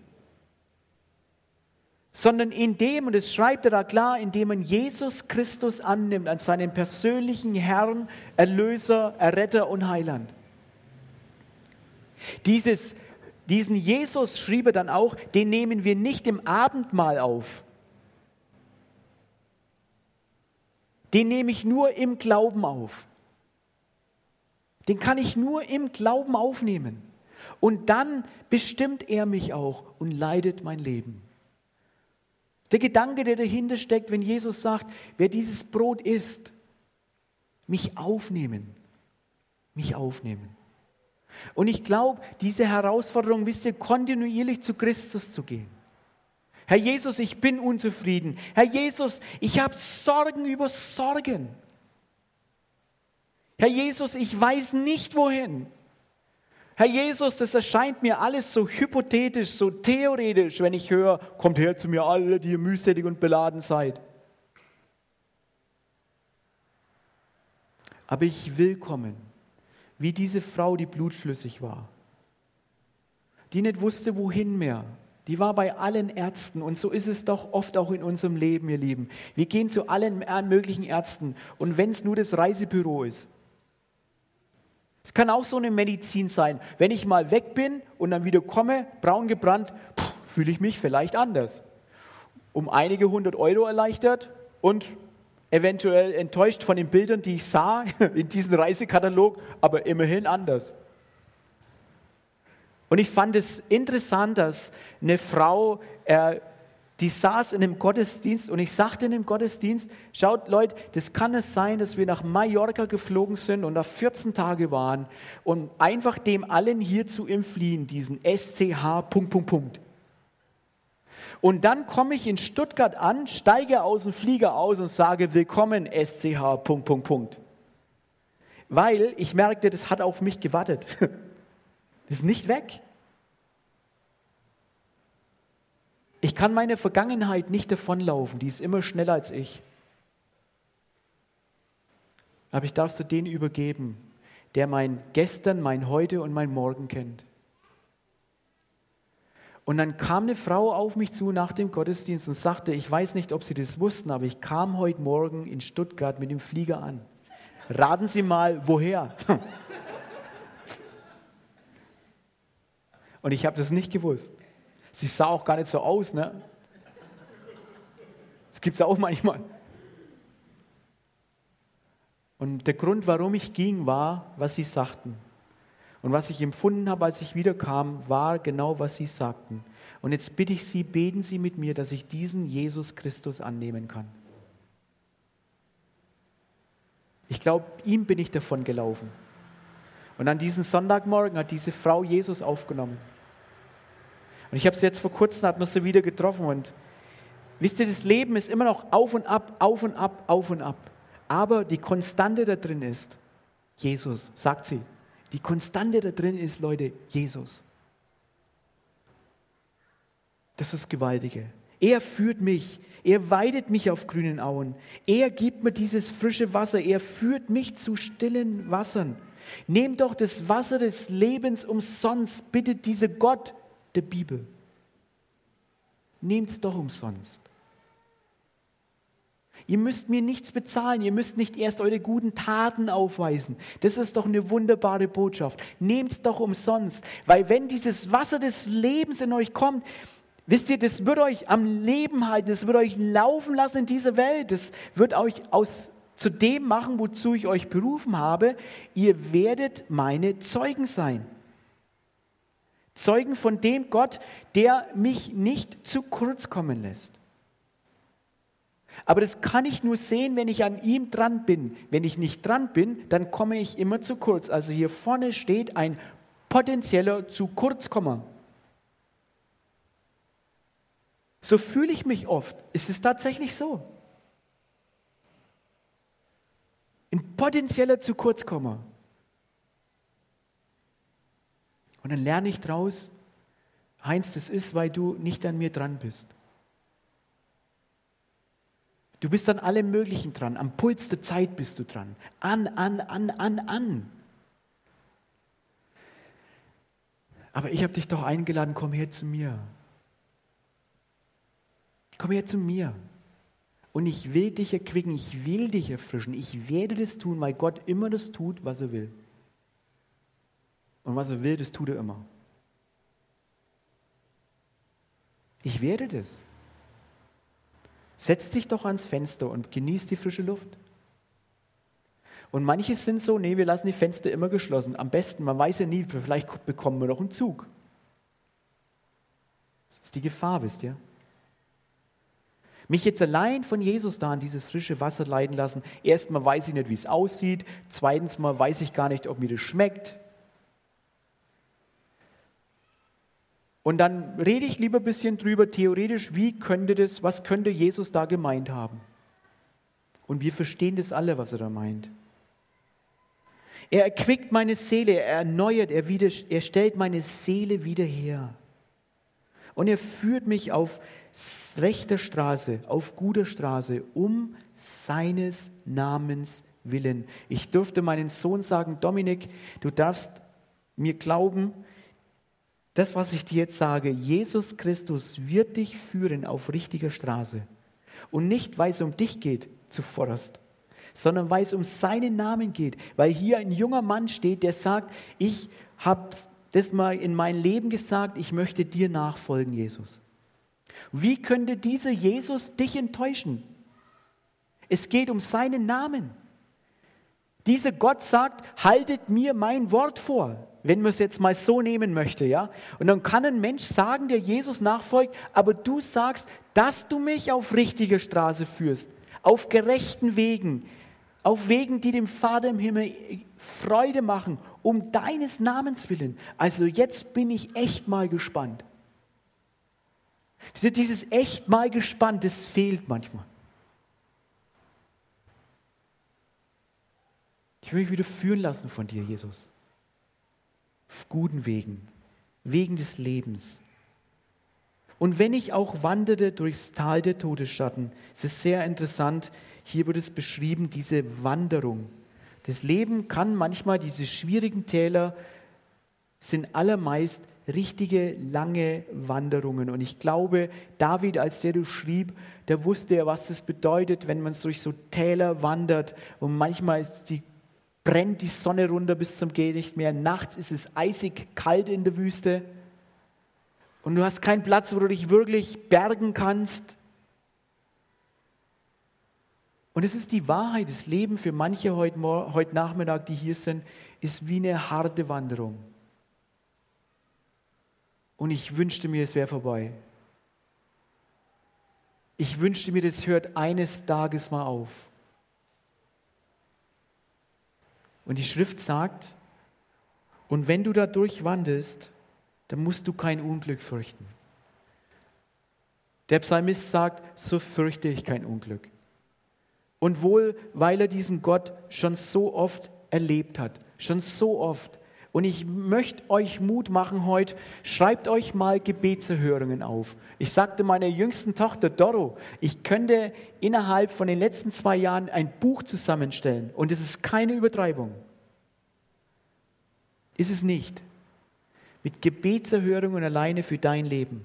sondern indem, und das schreibt er da klar, indem man Jesus Christus annimmt als seinen persönlichen Herrn, Erlöser, Erretter und Heiland. Diesen Jesus, schrieb er dann auch, den nehmen wir nicht im Abendmahl auf. Den nehme ich nur im Glauben auf. Den kann ich nur im Glauben aufnehmen. Und dann bestimmt er mich auch und leitet mein Leben. Der Gedanke, der dahinter steckt, wenn Jesus sagt, wer dieses Brot isst, mich aufnehmen. Mich aufnehmen. Und ich glaube, diese Herausforderung, wisst ihr, kontinuierlich zu Christus zu gehen. Herr Jesus, ich bin unzufrieden. Herr Jesus, ich habe Sorgen über Sorgen. Herr Jesus, ich weiß nicht wohin. Herr Jesus, das erscheint mir alles so hypothetisch, so theoretisch, wenn ich höre, kommt her zu mir alle, die ihr mühselig und beladen seid. Aber ich will kommen, wie diese Frau, die blutflüssig war, die nicht wusste, wohin mehr. Die war bei allen Ärzten und so ist es doch oft auch in unserem Leben, ihr Lieben. Wir gehen zu allen möglichen Ärzten und wenn es nur das Reisebüro ist. Es kann auch so eine Medizin sein. Wenn ich mal weg bin und dann wieder komme, braun gebrannt, fühle ich mich vielleicht anders. Um einige 100 € erleichtert und eventuell enttäuscht von den Bildern, die ich sah in diesem Reisekatalog, aber immerhin anders. Und ich fand es interessant, dass eine Frau, die saß in einem Gottesdienst und ich sagte in dem Gottesdienst, schaut Leute, das kann es sein, dass wir nach Mallorca geflogen sind und da 14 Tage waren und einfach dem allen hier zu entfliehen, diesen SCH ... Und dann komme ich in Stuttgart an, steige aus dem Flieger aus und sage, willkommen SCH ... Weil ich merkte, das hat auf mich gewartet. Das ist nicht weg. Ich kann meine Vergangenheit nicht davonlaufen, die ist immer schneller als ich. Aber ich darf es den übergeben, der mein Gestern, mein Heute und mein Morgen kennt. Und dann kam eine Frau auf mich zu nach dem Gottesdienst und sagte, ich weiß nicht, ob Sie das wussten, aber ich kam heute Morgen in Stuttgart mit dem Flieger an. Raten Sie mal, woher? Und ich habe das nicht gewusst. Sie sah auch gar nicht so aus, ne? Das gibt es auch manchmal. Und der Grund, warum ich ging, war, was sie sagten. Und was ich empfunden habe, als ich wiederkam, war genau, was sie sagten. Und jetzt bitte ich Sie, beten Sie mit mir, dass ich diesen Jesus Christus annehmen kann. Ich glaube, ihm bin ich davon gelaufen. Und an diesem Sonntagmorgen hat diese Frau Jesus aufgenommen. Und ich habe sie jetzt vor kurzem, hat man sie wieder getroffen. Und wisst ihr, das Leben ist immer noch auf und ab, auf und ab, auf und ab. Aber die Konstante da drin ist Jesus, sagt sie. Die Konstante da drin ist, Leute, Jesus. Das ist das Gewaltige. Er führt mich, er weidet mich auf grünen Auen. Er gibt mir dieses frische Wasser, er führt mich zu stillen Wassern. Nehmt doch das Wasser des Lebens umsonst, bittet dieser Gott der Bibel. Nehmt es doch umsonst. Ihr müsst mir nichts bezahlen, ihr müsst nicht erst eure guten Taten aufweisen. Das ist doch eine wunderbare Botschaft. Nehmt es doch umsonst, weil wenn dieses Wasser des Lebens in euch kommt, wisst ihr, das wird euch am Leben halten, das wird euch laufen lassen in dieser Welt, das wird euch zu dem machen, wozu ich euch berufen habe. Ihr werdet meine Zeugen sein. Zeugen von dem Gott, der mich nicht zu kurz kommen lässt. Aber das kann ich nur sehen, wenn ich an ihm dran bin. Wenn ich nicht dran bin, dann komme ich immer zu kurz. Also hier vorne steht ein potenzieller zu kurzkommer. So fühle ich mich oft. Ist es tatsächlich so? Ein potenzieller zu kurzkommer. Und dann lerne ich draus, Heinz, das ist, weil du nicht an mir dran bist. Du bist an allem Möglichen dran, am Puls der Zeit bist du dran. An. Aber ich habe dich doch eingeladen, komm her zu mir. Komm her zu mir. Und ich will dich erquicken, ich will dich erfrischen. Ich werde das tun, weil Gott immer das tut, was er will. Und was er will, das tut er immer. Ich werde das. Setz dich doch ans Fenster und genieß die frische Luft. Und manche sind so, nee, wir lassen die Fenster immer geschlossen. Am besten, man weiß ja nie, vielleicht bekommen wir noch einen Zug. Das ist die Gefahr, wisst ihr? Mich jetzt allein von Jesus da an dieses frische Wasser leiten lassen. Erstmal weiß ich nicht, wie es aussieht. Zweitens mal weiß ich gar nicht, ob mir das schmeckt. Und dann rede ich lieber ein bisschen drüber, theoretisch, was könnte Jesus da gemeint haben? Und wir verstehen das alle, was er da meint. Er erquickt meine Seele, er erneuert, er stellt meine Seele wieder her. Und er führt mich auf rechter Straße, auf guter Straße, um seines Namens willen. Ich durfte meinen Sohn sagen, Dominik, du darfst mir glauben, das, was ich dir jetzt sage, Jesus Christus wird dich führen auf richtiger Straße. Und nicht, weil es um dich geht, zuvorderst, sondern weil es um seinen Namen geht. Weil hier ein junger Mann steht, der sagt, ich habe das mal in mein Leben gesagt, ich möchte dir nachfolgen, Jesus. Wie könnte dieser Jesus dich enttäuschen? Es geht um seinen Namen. Dieser Gott sagt, haltet mir mein Wort vor, wenn man es jetzt mal so nehmen möchte, ja. Und dann kann ein Mensch sagen, der Jesus nachfolgt, aber du sagst, dass du mich auf richtige Straße führst, auf gerechten Wegen, auf Wegen, die dem Vater im Himmel Freude machen, um deines Namens willen. Also jetzt bin ich echt mal gespannt. Dieses echt mal gespannt, das fehlt manchmal. Ich will mich wieder führen lassen von dir, Jesus. Auf guten Wegen, Wegen des Lebens. Und wenn ich auch wanderte durchs Tal der Todesschatten, es ist sehr interessant, hier wird es beschrieben, diese Wanderung. Das Leben kann manchmal, diese schwierigen Täler, sind allermeist richtige lange Wanderungen. Und ich glaube, David, als der das schrieb, der wusste ja, was das bedeutet, wenn man durch so Täler wandert. Und manchmal brennt die Sonne runter bis zum Geht nicht mehr. Nachts ist es eisig kalt in der Wüste. Und du hast keinen Platz, wo du dich wirklich bergen kannst. Und es ist die Wahrheit, das Leben für manche heute Nachmittag, die hier sind, ist wie eine harte Wanderung. Und ich wünschte mir, es wäre vorbei. Ich wünschte mir, das hört eines Tages mal auf. Und die Schrift sagt, und wenn du da durchwandelst, dann musst du kein Unglück fürchten. Der Psalmist sagt, so fürchte ich kein Unglück. Und wohl, weil er diesen Gott schon so oft erlebt hat, schon so oft, Und ich möchte euch Mut machen heute, schreibt euch mal Gebetserhörungen auf. Ich sagte meiner jüngsten Tochter Doro, ich könnte innerhalb von den letzten 2 Jahren ein Buch zusammenstellen. Und es ist keine Übertreibung. Ist es nicht. Mit Gebetserhörungen alleine für dein Leben.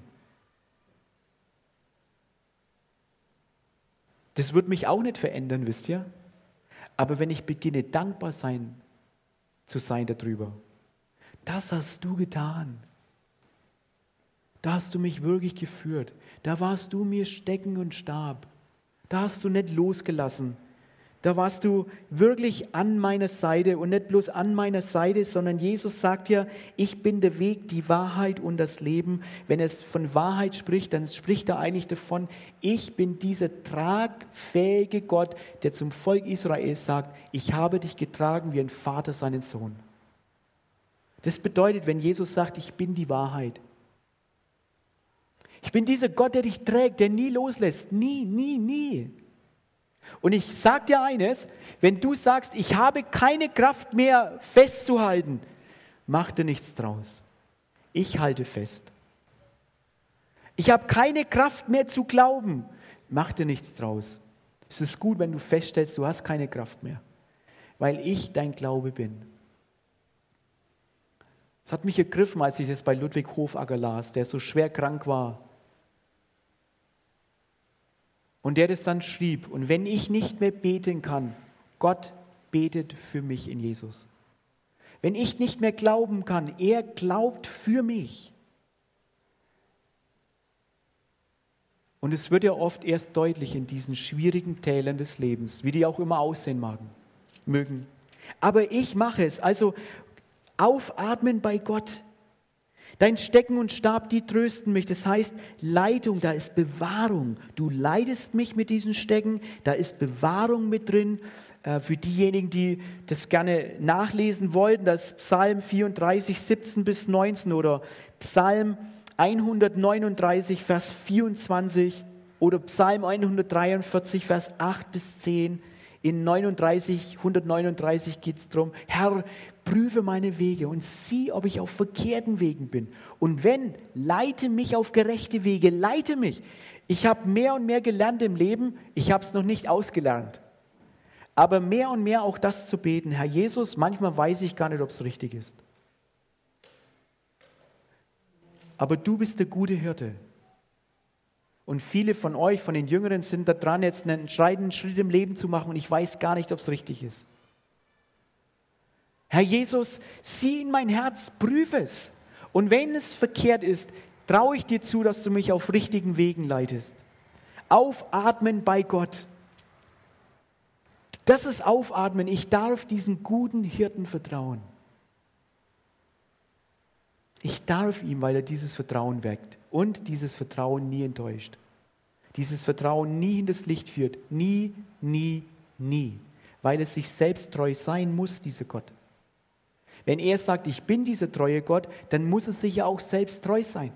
Das wird mich auch nicht verändern, wisst ihr? Aber wenn ich beginne, dankbar zu sein darüber, das hast du getan. Da hast du mich wirklich geführt. Da warst du mir Stecken und Stab. Da hast du nicht losgelassen. Da warst du wirklich an meiner Seite und nicht bloß an meiner Seite, sondern Jesus sagt ja, ich bin der Weg, die Wahrheit und das Leben. Wenn er von Wahrheit spricht, dann spricht er eigentlich davon, ich bin dieser tragfähige Gott, der zum Volk Israel sagt, ich habe dich getragen wie ein Vater seinen Sohn. Das bedeutet, wenn Jesus sagt, ich bin die Wahrheit. Ich bin dieser Gott, der dich trägt, der nie loslässt. Nie, nie, nie. Und ich sage dir eines, wenn du sagst, ich habe keine Kraft mehr festzuhalten, mach dir nichts draus. Ich halte fest. Ich habe keine Kraft mehr zu glauben, mach dir nichts draus. Es ist gut, wenn du feststellst, du hast keine Kraft mehr, weil ich dein Glaube bin. Es hat mich ergriffen, als ich es bei Ludwig Hofacker las, der so schwer krank war. Und der das dann schrieb, und wenn ich nicht mehr beten kann, Gott betet für mich in Jesus. Wenn ich nicht mehr glauben kann, er glaubt für mich. Und es wird ja oft erst deutlich in diesen schwierigen Tälern des Lebens, wie die auch immer aussehen mögen. Aber ich mache es, also aufatmen bei Gott. Dein Stecken und Stab, die trösten mich. Das heißt, Leitung, da ist Bewahrung. Du leitest mich mit diesen Stecken, da ist Bewahrung mit drin. Für diejenigen, die das gerne nachlesen wollten, das ist Psalm 34, 17 bis 19 oder Psalm 139, Vers 24 oder Psalm 143, Vers 8 bis 10. In 139 geht es darum, Herr, prüfe meine Wege und sieh, ob ich auf verkehrten Wegen bin. Und wenn, leite mich auf gerechte Wege, leite mich. Ich habe mehr und mehr gelernt im Leben, ich habe es noch nicht ausgelernt. Aber mehr und mehr auch das zu beten, Herr Jesus, manchmal weiß ich gar nicht, ob es richtig ist. Aber du bist der gute Hirte. Und viele von euch, von den Jüngeren, sind da dran, jetzt einen entscheidenden Schritt im Leben zu machen und ich weiß gar nicht, ob es richtig ist. Herr Jesus, sieh in mein Herz, prüfe es. Und wenn es verkehrt ist, traue ich dir zu, dass du mich auf richtigen Wegen leitest. Aufatmen bei Gott. Das ist Aufatmen. Ich darf diesem guten Hirten vertrauen. Ich darf ihm, weil er dieses Vertrauen weckt und dieses Vertrauen nie enttäuscht. Dieses Vertrauen nie in das Licht führt. Nie, nie, nie. Weil es sich selbst treu sein muss, dieser Gott. Wenn er sagt, ich bin dieser treue Gott, dann muss es sich ja auch selbst treu sein.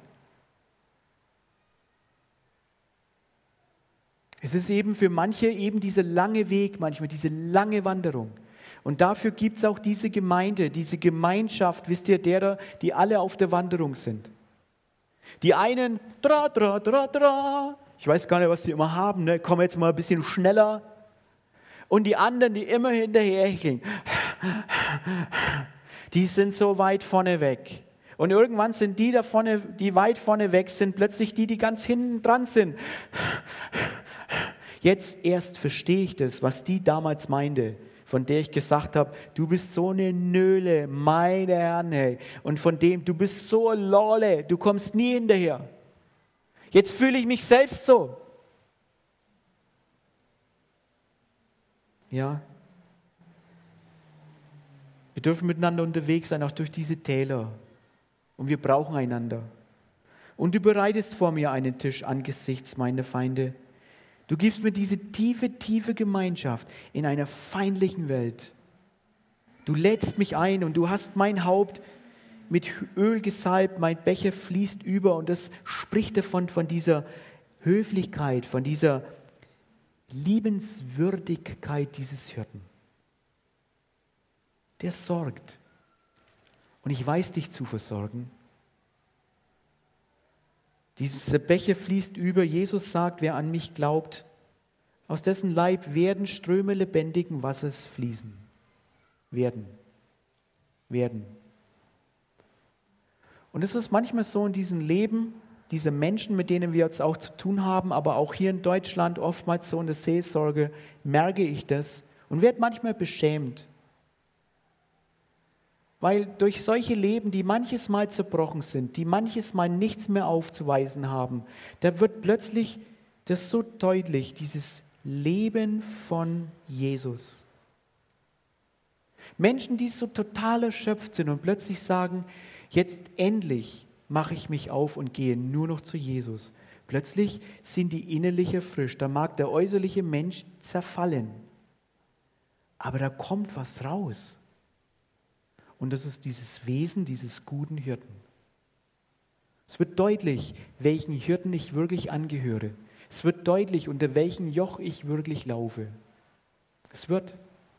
Es ist eben für manche eben dieser lange Weg, manchmal diese lange Wanderung. Und dafür gibt es auch diese Gemeinde, diese Gemeinschaft, wisst ihr, derer, die alle auf der Wanderung sind. Die einen, ich weiß gar nicht, was die immer haben, ne? Kommen jetzt mal ein bisschen schneller. Und die anderen, die immer hinterher hecheln, die sind so weit vorne weg. Und irgendwann sind die da vorne, die weit vorne weg sind, plötzlich die ganz hinten dran sind. Jetzt erst verstehe ich das, was die damals meinte, von der ich gesagt habe, du bist so eine Nöle, meine Herren, hey. Und von dem, du bist so Lolle, du kommst nie hinterher. Jetzt fühle ich mich selbst so. Ja. Wir dürfen miteinander unterwegs sein, auch durch diese Täler. Und wir brauchen einander. Und du bereitest vor mir einen Tisch angesichts meiner Feinde. Du gibst mir diese tiefe, tiefe Gemeinschaft in einer feindlichen Welt. Du lädst mich ein und du hast mein Haupt mit Öl gesalbt, mein Becher fließt über und das spricht davon, von dieser Höflichkeit, von dieser Liebenswürdigkeit dieses Hirten. Der sorgt. und ich weiß dich zu versorgen. Dieser Becher fließt über. Jesus sagt, wer an mich glaubt, aus dessen Leib werden Ströme lebendigen Wassers fließen. Werden. Und es ist manchmal so in diesem Leben, diese Menschen, mit denen wir jetzt auch zu tun haben, aber auch hier in Deutschland oftmals so in der Seelsorge, merke ich das und werde manchmal beschämt. Weil durch solche Leben, die manches Mal zerbrochen sind, die manches Mal nichts mehr aufzuweisen haben, da wird plötzlich das so deutlich, dieses Leben von Jesus. Menschen, die so total erschöpft sind und plötzlich sagen, jetzt endlich mache ich mich auf und gehe nur noch zu Jesus. Plötzlich sind die innerlich erfrischt. Da mag der äußerliche Mensch zerfallen, aber da kommt was raus. Und das ist dieses Wesen dieses guten Hirten. Es wird deutlich, welchen Hirten ich wirklich angehöre. Es wird deutlich, unter welchem Joch ich wirklich laufe. Es wird.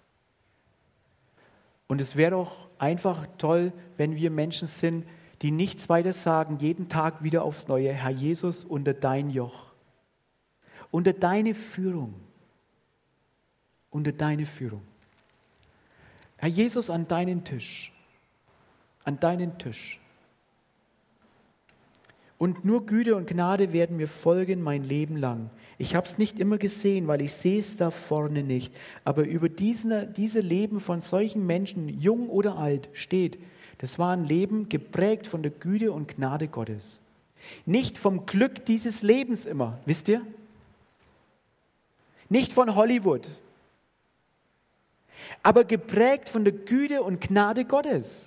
Und es wäre doch einfach toll, wenn wir Menschen sind, die nichts weiter sagen, jeden Tag wieder aufs Neue, Herr Jesus, unter dein Joch, unter deine Führung, unter deine Führung. Herr Jesus, an deinen Tisch, an deinen Tisch. Und nur Güte und Gnade werden mir folgen mein Leben lang. Ich habe es nicht immer gesehen, weil ich sehe es da vorne nicht. Aber über diese Leben von solchen Menschen, jung oder alt, steht, das war ein Leben geprägt von der Güte und Gnade Gottes. Nicht vom Glück dieses Lebens immer, wisst ihr? Nicht von Hollywood. Aber geprägt von der Güte und Gnade Gottes.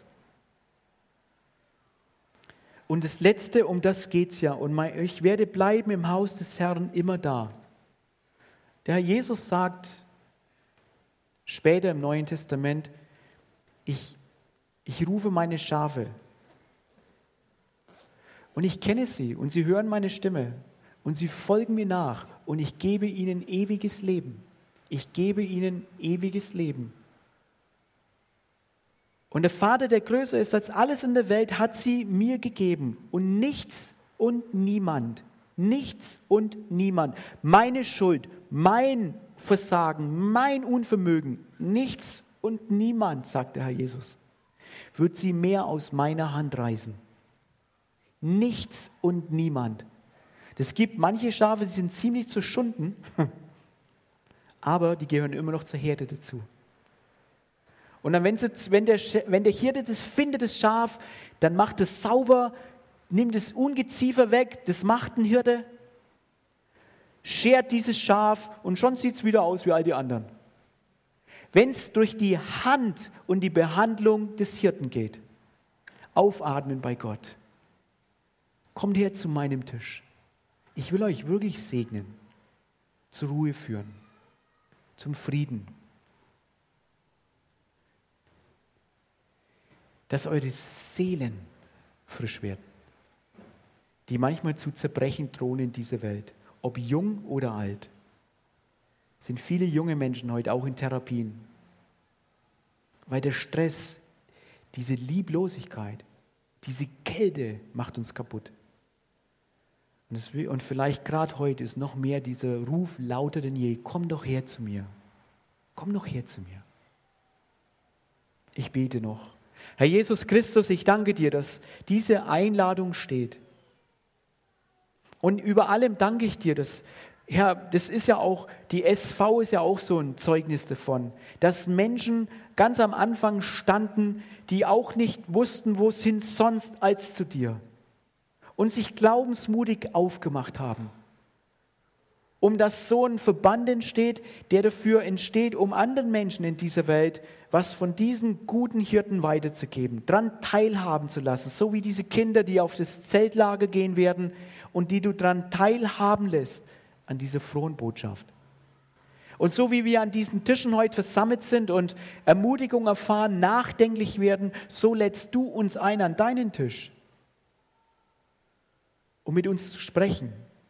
Und das Letzte, um das geht es ja. Und ich werde bleiben im Haus des Herrn immer da. Der Herr Jesus sagt später im Neuen Testament, ich rufe meine Schafe. Und ich kenne sie und sie hören meine Stimme und sie folgen mir nach und ich gebe ihnen ewiges Leben. Ich gebe ihnen ewiges Leben. Und der Vater, der größer ist als alles in der Welt, hat sie mir gegeben. Und nichts und niemand, meine Schuld, mein Versagen, mein Unvermögen, nichts und niemand, sagt der Herr Jesus, wird sie mehr aus meiner Hand reißen. Nichts und niemand. Es gibt manche Schafe, die sind ziemlich zu Schunden, aber die gehören immer noch zur Herde dazu. Und dann, wenn der Hirte das findet, das Schaf, dann macht es sauber, nimmt das Ungeziefer weg, das macht ein Hirte, schert dieses Schaf und schon sieht es wieder aus wie all die anderen. Wenn es durch die Hand und die Behandlung des Hirten geht, aufatmen bei Gott. Kommt her zu meinem Tisch. Ich will euch wirklich segnen, zur Ruhe führen, zum Frieden. Dass eure Seelen frisch werden, die manchmal zu zerbrechen drohen in dieser Welt, ob jung oder alt. Sind viele junge Menschen heute auch in Therapien, weil der Stress, diese Lieblosigkeit, diese Kälte macht uns kaputt. Und vielleicht gerade heute ist noch mehr dieser Ruf lauter denn je, komm doch her zu mir, komm doch her zu mir. Ich bete noch. Herr Jesus Christus, ich danke dir, dass diese Einladung steht. Und über allem danke ich dir, dass, Herr, das ist ja auch, die SV ist ja auch so ein Zeugnis davon, dass Menschen ganz am Anfang standen, die auch nicht wussten, wo es hin sonst als zu dir und sich glaubensmutig aufgemacht haben. Um dass so ein Verband entsteht, der dafür entsteht, um anderen Menschen in dieser Welt was von diesen guten Hirten weiterzugeben, daran teilhaben zu lassen, so wie diese Kinder, die auf das Zeltlager gehen werden und die du daran teilhaben lässt, an dieser frohen Botschaft. Und so wie wir an diesen Tischen heute versammelt sind und Ermutigung erfahren, nachdenklich werden, so lädst du uns ein an deinen Tisch, um mit uns zu sprechen,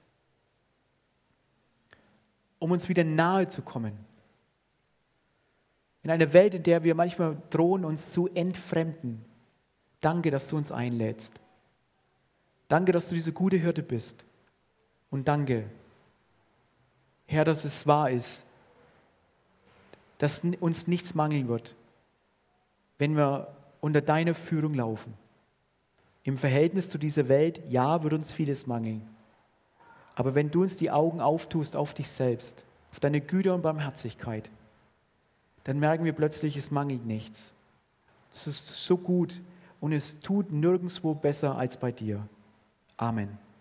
um uns wieder nahe zu kommen. In einer Welt, in der wir manchmal drohen, uns zu entfremden, Danke, dass du uns einlädst. Danke, dass du diese gute Hirte bist. Und danke, Herr, dass es wahr ist, dass uns nichts mangeln wird, wenn wir unter deiner Führung laufen. Im Verhältnis zu dieser Welt, ja, wird uns vieles mangeln. Aber wenn du uns die Augen auftust auf dich selbst, auf deine Güte und Barmherzigkeit, dann merken wir plötzlich, es mangelt nichts. Das ist so gut und es tut nirgendwo besser als bei dir. Amen.